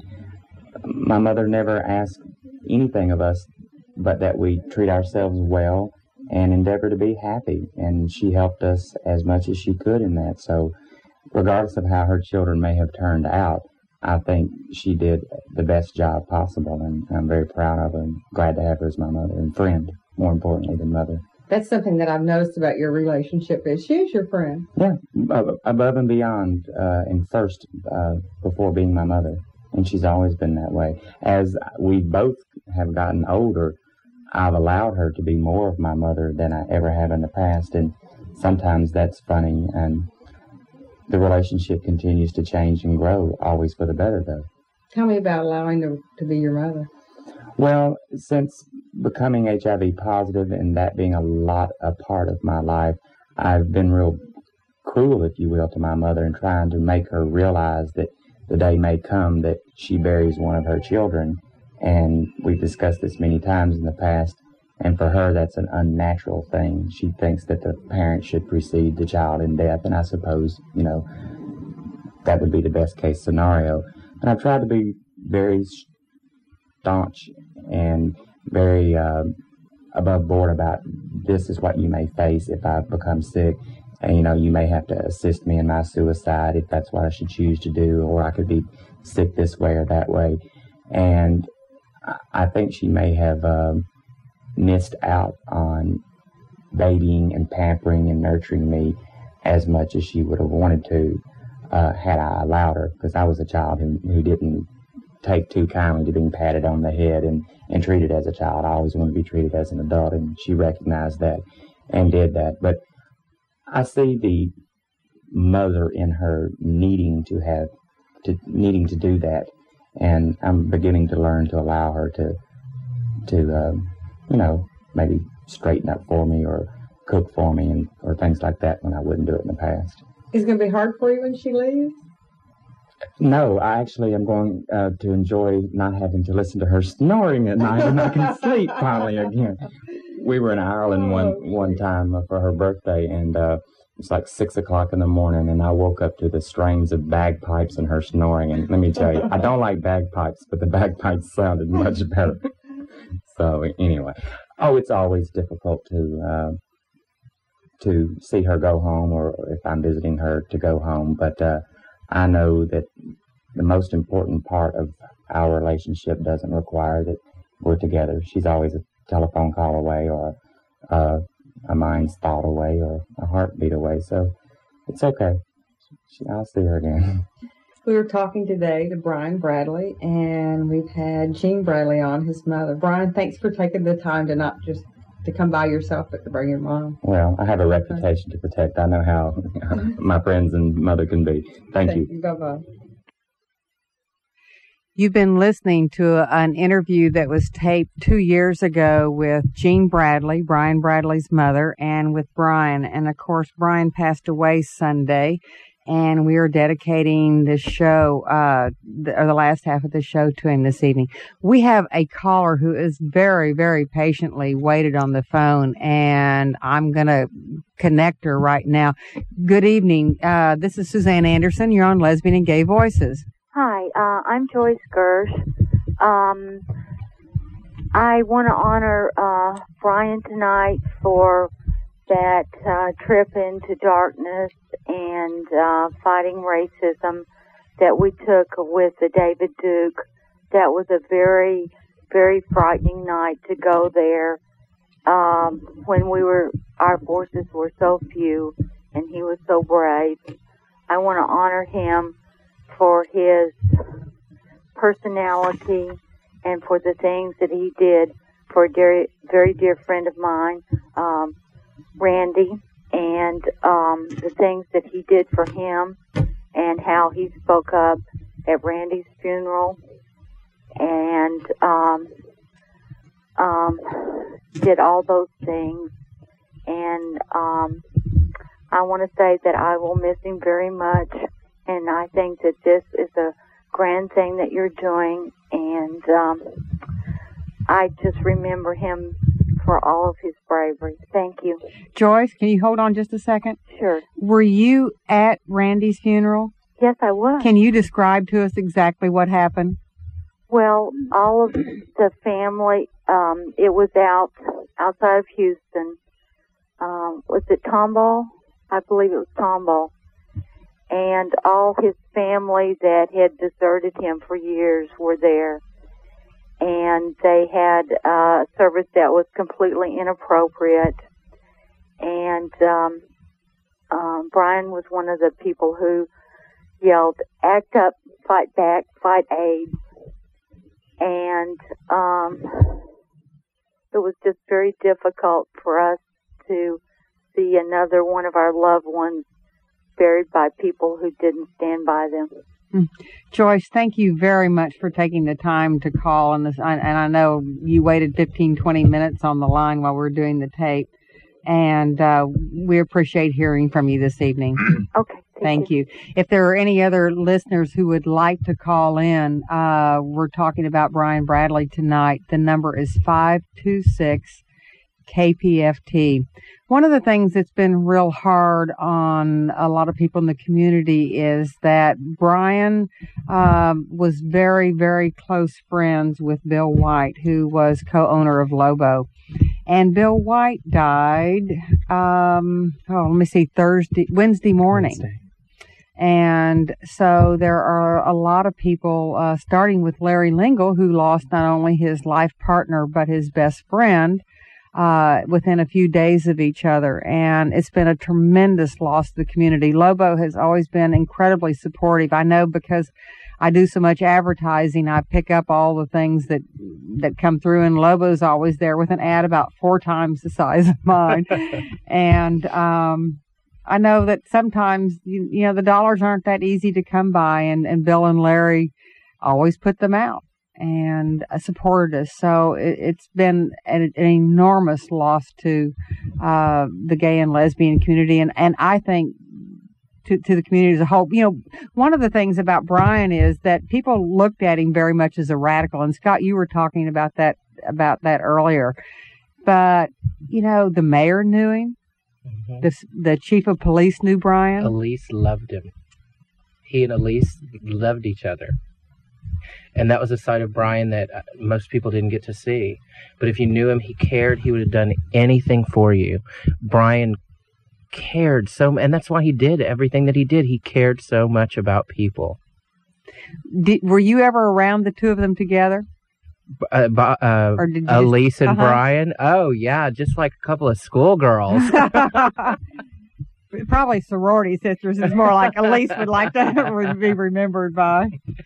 Speaker 8: my mother never asked anything of us but that we treat ourselves well and endeavor to be happy, and she helped us as much as she could in that. So regardless of how her children may have turned out, I think she did the best job possible, and I'm very proud of her and glad to have her as my mother and friend, more importantly than mother.
Speaker 1: That's something that I've noticed about your relationship is she's your friend.
Speaker 8: Yeah, above and beyond, uh, and first uh, before being my mother. And she's always been that way. As we both have gotten older, I've allowed her to be more of my mother than I ever have in the past. And sometimes that's funny. And the relationship continues to change and grow, always for the better, though.
Speaker 1: Tell me about allowing her to be your mother.
Speaker 8: Well, since becoming H I V positive and that being a lot a part of my life, I've been real cruel, if you will, to my mother and trying to make her realize that the day may come that she buries one of her children. And we've discussed this many times in the past, and for her that's an unnatural thing. She thinks that the parent should precede the child in death, and I suppose, you know, that would be the best case scenario. And I've tried to be very staunch and very uh, above board about this is what you may face if I become sick, and you know, you may have to assist me in my suicide if that's what I should choose to do, or I could be sick this way or that way. And I think she may have um, missed out on babying and pampering and nurturing me as much as she would have wanted to uh, had I allowed her, because I was a child who, who didn't take too kindly to being patted on the head and, and treated as a child. I always wanted to be treated as an adult, and she recognized that and did that. But I see the mother in her needing to have, to needing to do that, and I'm beginning to learn to allow her to, to um, you know, maybe straighten up for me or cook for me and or things like that when I wouldn't do it in the past.
Speaker 1: Is it going to be hard for you when she leaves?
Speaker 8: No, I actually am going uh, to enjoy not having to listen to her snoring at night, and I can sleep finally again. We were in Ireland one one time for her birthday, and uh, it's like six o'clock in the morning, and I woke up to the strains of bagpipes and her snoring. And let me tell you, I don't like bagpipes, but the bagpipes sounded much better. So anyway, oh, it's always difficult to uh, to see her go home, or if I'm visiting her to go home, but. Uh, I know that the most important part of our relationship doesn't require that we're together. She's always a telephone call away, or uh, a mind's thought away, or a heartbeat away. So it's okay. I'll see her again.
Speaker 1: We were talking today to Brian Bradley, and we've had Jean Bradley on, his mother. Brian, thanks for taking the time to not just to come by yourself, but to bring your mom.
Speaker 8: Well, I have a reputation to protect. I know how my friends and mother can be. Thank, Thank you.
Speaker 1: you. Bye-bye. You've been listening to an interview that was taped two years ago with Jean Bradley, Brian Bradley's mother, and with Brian. And, of course, Brian passed away Sunday, and we are dedicating this show, uh, the, or the last half of the show to him this evening. We have a caller who is very, very patiently waited on the phone, and I'm going to connect her right now. Good evening. Uh, this is Suzanne Anderson. You're on Lesbian and Gay Voices.
Speaker 9: Hi, uh, I'm Joyce Gersh. Um, I want to honor uh, Brian tonight for that uh, trip into darkness and uh, fighting racism that we took with the David Duke. That was a very, very frightening night to go there um, when we were, our forces were so few and he was so brave. I want to honor him for his personality and for the things that he did for a very, very dear friend of mine, um, Randy, and um, the things that he did for him and how he spoke up at Randy's funeral and um, um, did all those things. And um, I want to say that I will miss him very much. And I think that this is a grand thing that you're doing, and um, I just remember him for all of his bravery. Thank you.
Speaker 1: Joyce, can you hold on just a second?
Speaker 9: Sure.
Speaker 1: Were you at Randy's funeral?
Speaker 9: Yes, I was.
Speaker 1: Can you describe to us exactly what happened?
Speaker 9: Well, all of the family, um, it was out outside of Houston. Um, was it Tomball? I believe it was Tomball. And all his family that had deserted him for years were there. And they had uh, a service that was completely inappropriate. And um, um, Brian was one of the people who yelled, "Act up, fight back, fight AIDS." And um, it was just very difficult for us to see another one of our loved ones buried by people who didn't stand by them.
Speaker 1: Joyce, thank you very much for taking the time to call. And, this, and I know you waited fifteen, twenty minutes on the line while we were doing the tape. And uh, we appreciate hearing from you this evening.
Speaker 9: Okay.
Speaker 1: Thank you. you. If there are any other listeners who would like to call in, uh, we're talking about Brian Bradley tonight. The number is five two six K P F T. One of the things that's been real hard on a lot of people in the community is that Brian um, was very, very close friends with Bill White, who was co-owner of Lobo. And Bill White died, um, oh, let me see, Thursday, Wednesday morning. Wednesday. And so there are a lot of people, uh, starting with Larry Lingle, who lost not only his life partner, but his best friend, uh, within a few days of each other. And it's been a tremendous loss to the community. Lobo has always been incredibly supportive. I know because I do so much advertising, I pick up all the things that, that come through, and Lobo's always there with an ad about four times the size of mine. and, um, I know that sometimes, you, you know, the dollars aren't that easy to come by, and, and Bill and Larry always put them out and uh, supported us. So it, it's been an, an enormous loss to uh, the gay and lesbian community, and, and I think to, to the community as a whole. You know, one of the things about Brian is that people looked at him very much as a radical, and Scott, you were talking about that about that earlier. But, you know, the mayor knew him. Mm-hmm. The the chief of police knew Brian.
Speaker 2: Elise loved him. He and Elise loved each other. And that was a side of Brian that most people didn't get to see. But if you knew him, he cared. He would have done anything for you. Brian cared so, and that's why he did everything that he did. He cared so much about people.
Speaker 1: Did, were you ever around the two of them together?
Speaker 2: Uh, uh,
Speaker 1: or did you
Speaker 2: Elise
Speaker 1: just,
Speaker 2: and
Speaker 1: uh-huh.
Speaker 2: Brian? Oh, yeah, just like a couple of schoolgirls.
Speaker 1: Probably sorority sisters is more like Elise would like to be remembered by.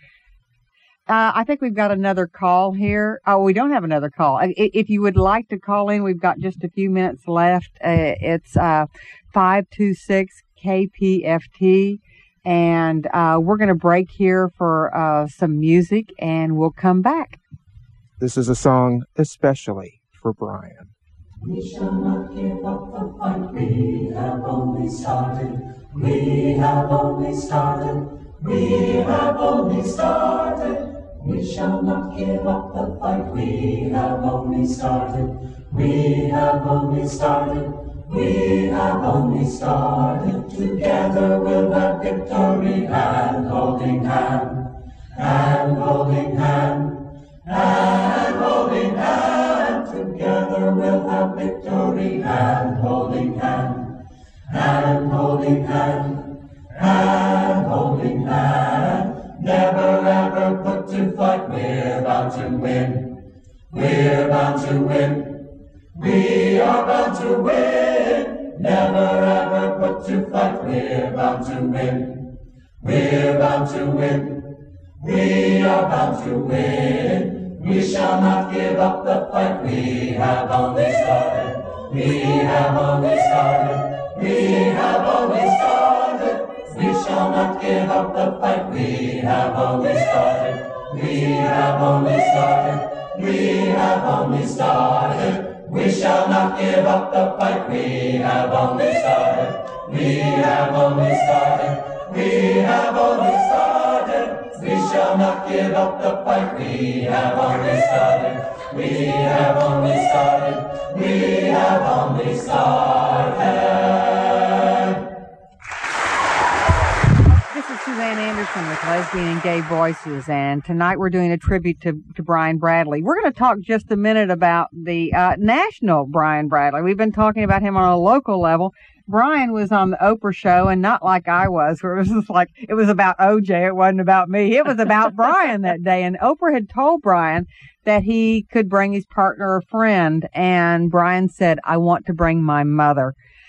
Speaker 1: Uh, I think we've got another call here. Oh, we don't have another call. If you would like to call in, we've got just a few minutes left. Uh, it's uh, five two six K P F T. And uh, we're going to break here for uh, some music, and we'll come back.
Speaker 10: This is a song especially for Brian.
Speaker 11: We shall not give up the fight. We have only started. We have only started. We have only started. We shall not give up the fight. We have only started. We have only started. We have only started. Together we'll have victory, hand holding hand, hand holding hand, hand holding hand. Together we'll have victory, hand holding hand, hand holding hand, hand holding hand. Never ever put to fight, we're bound to win, we're bound to win. We are bound to win. Never ever put to fight. We're bound to win. We're bound to win. We are bound to win. We shall not give up the fight. We have only started. We have only started. We have only started. We shall not give up the fight. We have only started. We have only started. We have only started. We shall not give up the fight. We have only started. We have only started. We have only started. We shall not give up the fight. We have only started. We have only started. We have only started.
Speaker 1: This is Suzanne Anderson with Lesbian and Gay Voices, and tonight we're doing a tribute to, to Brian Bradley. We're going to talk just a minute about the uh, national Brian Bradley. We've been talking about him on a local level. Brian was on the Oprah show, and not like I was, where it was just like, it was about O J, it wasn't about me. It was about Brian that day, and Oprah had told Brian that he could bring his partner or friend, and Brian said, I want to bring my mother.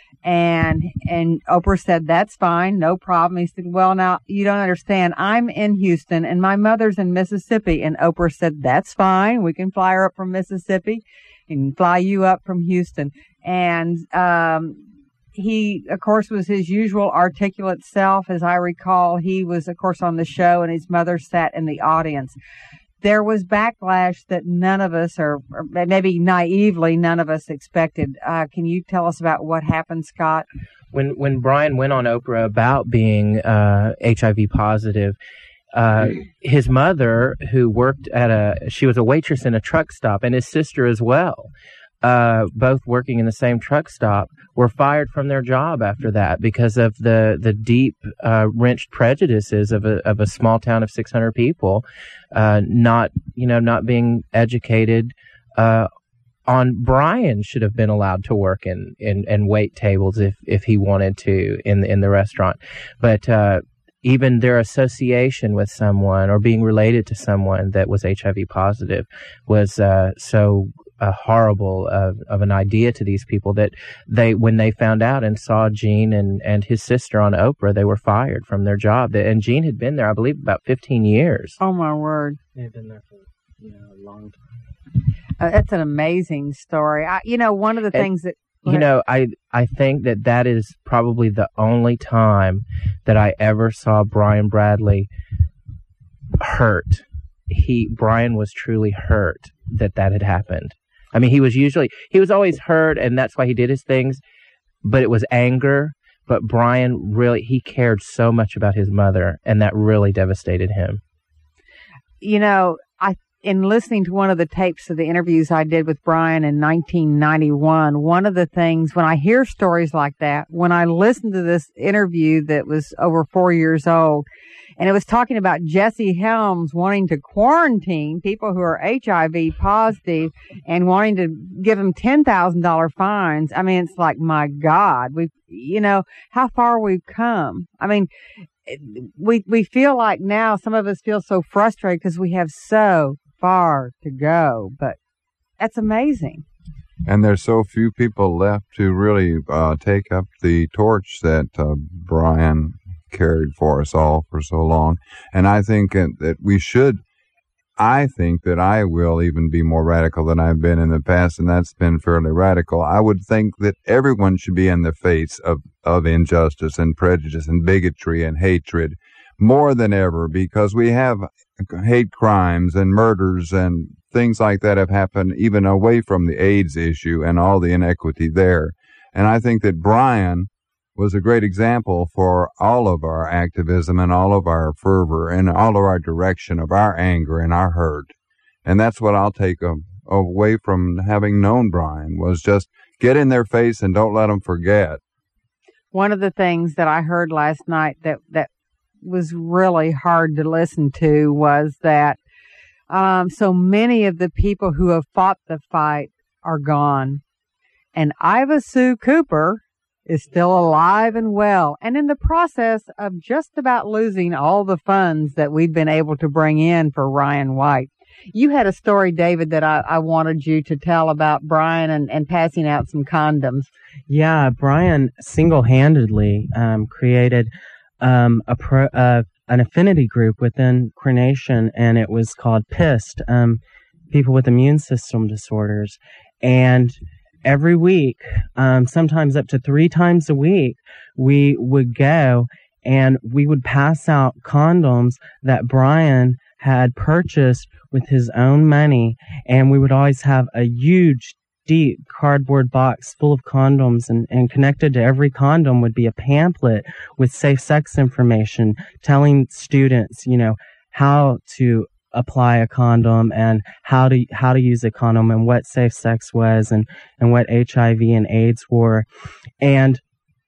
Speaker 1: And, and Oprah said, that's fine, no problem. He said, well, now, you don't understand. I'm in Houston and my mother's in Mississippi. And Oprah said, that's fine. We can fly her up from Mississippi and fly you up from Houston. And, um, he, of course, was his usual articulate self. As I recall, he was, of course, on the show and his mother sat in the audience. There was backlash that none of us, or, or maybe naively, none of us expected. Uh, can you tell us about what happened, Scott?
Speaker 2: When when Brian went on Oprah about being uh, H I V positive, uh, his mother, who worked at a, she was a waitress in a truck stop, and his sister as well, uh, both working in the same truck stop, were fired from their job after that because of the the deep uh, wrenched prejudices of a of a small town of six hundred people, uh, not you know not being educated uh, on. Brian should have been allowed to work in in, in wait tables if if he wanted to in the, in the restaurant, but uh, even their association with someone or being related to someone that was H I V positive was uh, so. A horrible uh, of an idea to these people that they, when they found out and saw Gene and, and his sister on Oprah, they were fired from their job. And Gene had been there, I believe, about fifteen years.
Speaker 1: Oh, my word.
Speaker 5: They've been there for you know, a long time.
Speaker 1: Uh, that's an amazing story. I, you know, one of the
Speaker 2: and,
Speaker 1: things that...
Speaker 2: You know, I, I think that that is probably the only time that I ever saw Brian Bradley hurt. He Brian was truly hurt that that had happened. I mean, he was usually, he was always hurt, and that's why he did his things, but it was anger. But Brian really, he cared so much about his mother, and that really devastated him.
Speaker 1: You know, I in listening to one of the tapes of the interviews I did with Brian in nineteen ninety-one, one of the things, when I hear stories like that, when I listen to this interview that was over four years old, and it was talking about Jesse Helms wanting to quarantine people who are H I V positive and wanting to give them ten thousand dollars fines. I mean, it's like, my God, we've, you know, how far we've come. I mean, we, we feel like now some of us feel so frustrated because we have so far to go, but that's amazing.
Speaker 3: And there's so few people left to really uh, take up the torch that uh, Brian carried for us all for so long. And I think that we should I think that I will even be more radical than I've been in the past, and that's been fairly radical. I would think that everyone should be in the face of, of injustice and prejudice and bigotry and hatred more than ever, because we have hate crimes and murders and things like that have happened even away from the AIDS issue and all the inequity there. And I think that Brian was a great example for all of our activism and all of our fervor and all of our direction of our anger and our hurt. And that's what I'll take a, away from having known Brian, was just get in their face and don't let them forget.
Speaker 1: One of the things that I heard last night that, that was really hard to listen to was that um, so many of the people who have fought the fight are gone. And Iva Sue Cooper is still alive and well, and in the process of just about losing all the funds that we've been able to bring in for Ryan White. You had a story, David, that I, I wanted you to tell about Brian and, and passing out some condoms.
Speaker 5: Yeah, Brian single-handedly um, created um, a pro, uh, an affinity group within Queer Nation, and it was called PIST, um, People with Immune System Disorders. And every week, um, sometimes up to three times a week, we would go and we would pass out condoms that Brian had purchased with his own money. And we would always have a huge, deep cardboard box full of condoms, and, and connected to every condom would be a pamphlet with safe sex information telling students, you know, how to apply a condom and how to how to use a condom and what safe sex was and and what H I V and AIDS were. And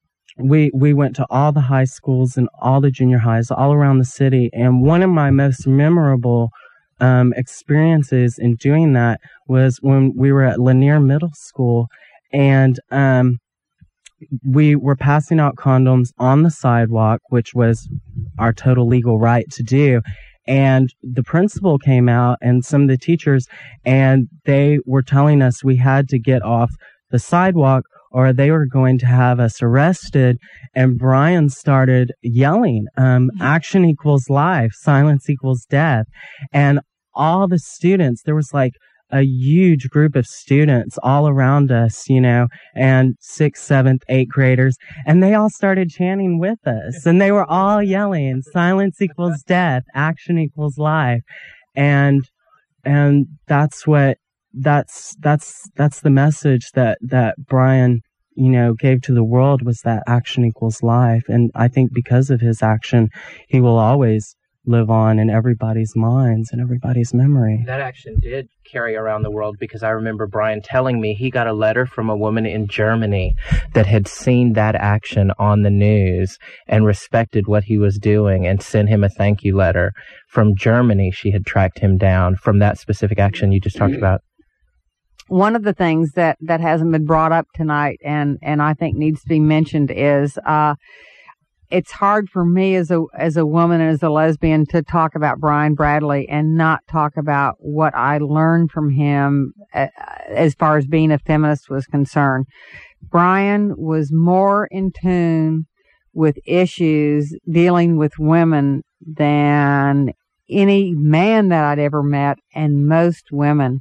Speaker 5: we we went to all the high schools and all the junior highs all around the city. And one of my most memorable um, experiences in doing that was when we were at Lanier Middle School, and um, we were passing out condoms on the sidewalk, which was our total legal right to do. And the principal came out and some of the teachers, and they were telling us we had to get off the sidewalk or they were going to have us arrested. And Brian started yelling, um, action equals life, silence equals death. And all the students, there was like a huge group of students all around us, you know, and sixth, seventh, eighth graders, and they all started chanting with us, and they were all yelling, silence equals death, action equals life. And, and that's what, that's, that's, that's the message that, that Brian, you know, gave to the world, was that action equals life. And I think because of his action, he will always live on in everybody's minds and everybody's memory.
Speaker 2: That action did carry around the world, because I remember Brian telling me he got a letter from a woman in Germany that had seen that action on the news and respected what he was doing and sent him a thank you letter. From Germany, she had tracked him down from that specific action you just talked about.
Speaker 1: One of the things that, that hasn't been brought up tonight and, and I think needs to be mentioned is uh, it's hard for me as a as a woman and as a lesbian to talk about Brian Bradley and not talk about what I learned from him uh, as far as being a feminist was concerned. Brian was more in tune with issues dealing with women than any man that I'd ever met, and most women.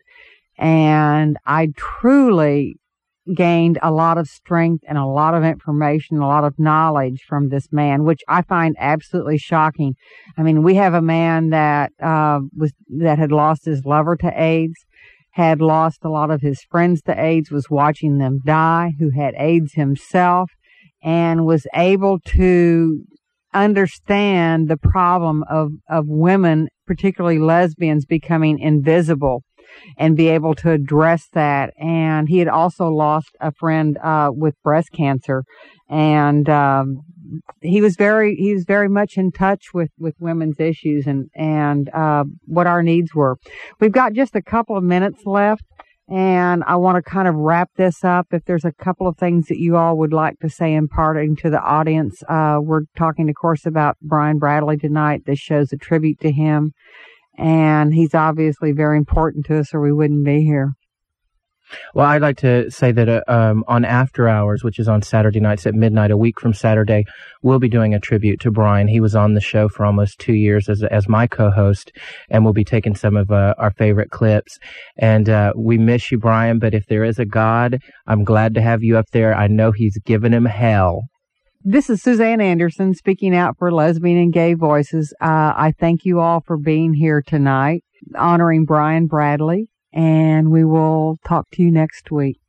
Speaker 1: And I truly gained a lot of strength and a lot of information, a lot of knowledge from this man, which I find absolutely shocking. I mean, we have a man that uh, was that had lost his lover to AIDS, had lost a lot of his friends to AIDS, was watching them die, who had AIDS himself, and was able to understand the problem of, of women, particularly lesbians, becoming invisible, and be able to address that. And he had also lost a friend uh with breast cancer, and um he was very he was very much in touch with with women's issues and and uh what our needs were. We've got just a couple of minutes left, and I want to kind of wrap this up. If there's a couple of things that you all would like to say imparting to the audience. Uh we're talking, of course, about Brian Bradley tonight. This show's a tribute to him, and he's obviously very important to us, or we wouldn't be here.
Speaker 2: Well, I'd like to say that uh, um, on After Hours, which is on Saturday nights at midnight, a week from Saturday, we'll be doing a tribute to Brian. He was on the show for almost two years as as my co-host, and we'll be taking some of uh, our favorite clips. And uh, we miss you, Brian, but if there is a God, I'm glad to have you up there. I know he's given him hell.
Speaker 1: This is Suzanne Anderson speaking out for Lesbian and Gay Voices. Uh, I thank you all for being here tonight, honoring Brian Bradley, and we will talk to you next week.